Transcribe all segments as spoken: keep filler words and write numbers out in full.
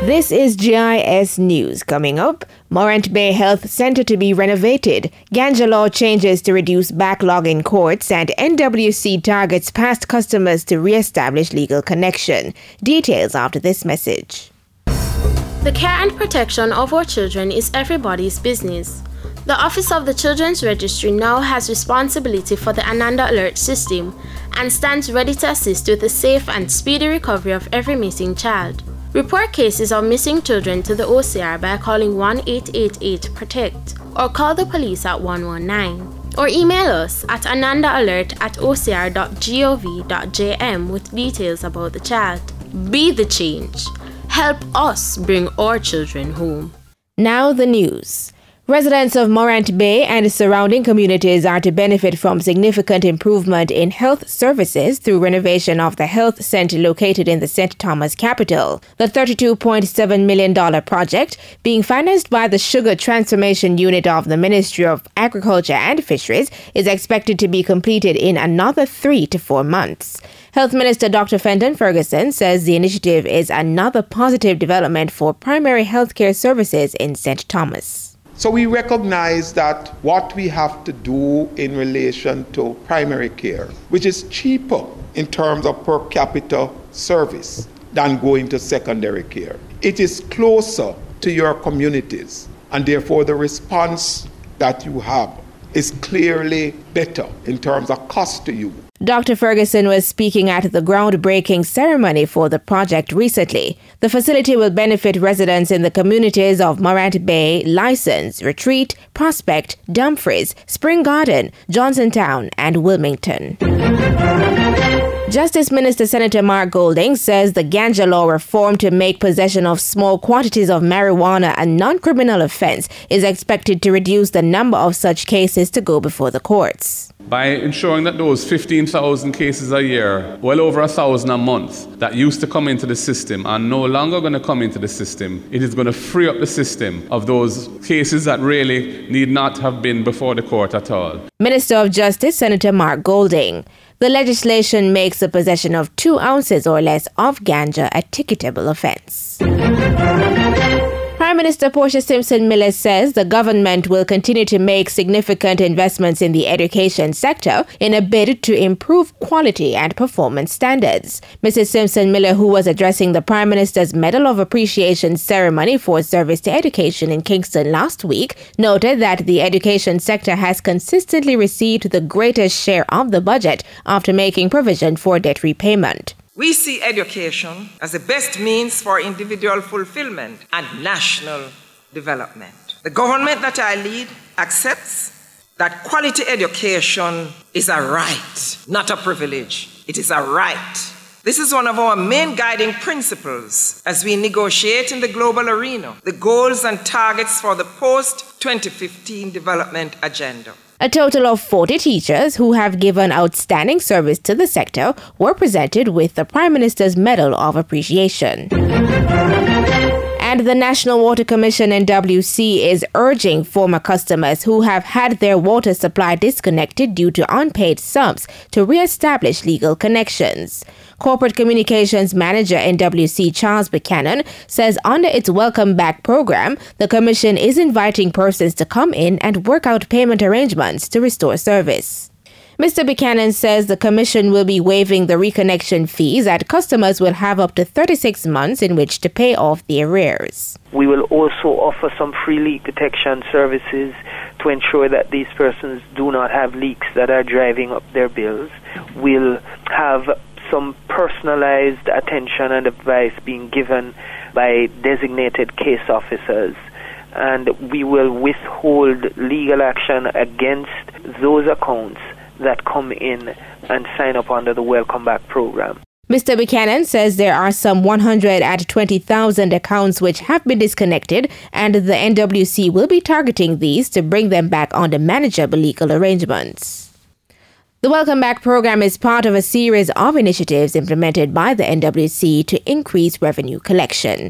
This is G I S News. Coming up, Morant Bay Health Center to be renovated, Ganja law changes to reduce backlog in courts, and N W C targets past customers to re-establish legal connection. Details after this message. The care and protection of our children is everybody's business. The Office of the Children's Registry now has responsibility for the Ananda Alert system and stands ready to assist with the safe and speedy recovery of every missing child. Report cases of missing children to the O C R by calling one eight eight eight PROTECT or call the police at one one nine. Or email us at anandaalert at o c r dot gov dot j m with details about the child. Be the change. Help us bring our children home. Now the news. Residents of Morant Bay and surrounding communities are to benefit from significant improvement in health services through renovation of the health center located in the Saint Thomas capital. The thirty-two point seven million dollars project, being financed by the Sugar Transformation Unit of the Ministry of Agriculture and Fisheries, is expected to be completed in another three to four months. Health Minister Doctor Fenton Ferguson says the initiative is another positive development for primary healthcare services in Saint Thomas. So we recognize that what we have to do in relation to primary care, which is cheaper in terms of per capita service than going to secondary care. It is closer to your communities, and therefore the response that you have is clearly better in terms of cost to you. Doctor Ferguson was speaking at the groundbreaking ceremony for the project recently. The facility will benefit residents in the communities of Morant Bay, License, Retreat, Prospect, Dumfries, Spring Garden, Johnsontown, and Wilmington. Justice Minister Senator Mark Golding says the Ganja law reform to make possession of small quantities of marijuana a non-criminal offense is expected to reduce the number of such cases to go before the courts. By ensuring that those fifteen thousand cases a year, well over a thousand a month, that used to come into the system are no longer going to come into the system, it is going to free up the system of those cases that really need not have been before the court at all. Minister of Justice Senator Mark Golding. The legislation makes the possession of two ounces or less of ganja a ticketable offense. Prime Minister Portia Simpson Miller says the government will continue to make significant investments in the education sector in a bid to improve quality and performance standards. Missus Simpson Miller, who was addressing the Prime Minister's Medal of Appreciation ceremony for service to education in Kingston last week, noted that the education sector has consistently received the greatest share of the budget after making provision for debt repayment. We see education as the best means for individual fulfillment and national development. The government that I lead accepts that quality education is a right, not a privilege. It is a right. This is one of our main guiding principles as we negotiate in the global arena the goals and targets for the post twenty fifteen development agenda. A total of forty teachers who have given outstanding service to the sector were presented with the Prime Minister's Medal of Appreciation. And the National Water Commission N W C is urging former customers who have had their water supply disconnected due to unpaid sums to re-establish legal connections. Corporate Communications Manager N W C Charles Buchanan says under its Welcome Back program, the Commission is inviting persons to come in and work out payment arrangements to restore service. Mister Buchanan says the Commission will be waiving the reconnection fees and customers will have up to thirty-six months in which to pay off the arrears. We will also offer some free leak detection services to ensure that these persons do not have leaks that are driving up their bills. We'll have some personalized attention and advice being given by designated case officers, and we will withhold legal action against those accounts that come in and sign up under the Welcome Back program. Mister Buchanan says there are some one hundred twenty thousand accounts which have been disconnected, and the N W C will be targeting these to bring them back under manageable legal arrangements. The Welcome Back program is part of a series of initiatives implemented by the N W C to increase revenue collection.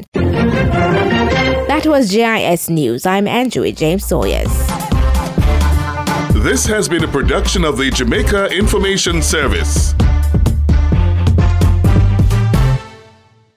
That was G I S News. I'm Andrew James Sawyers. This has been a production of the Jamaica Information Service.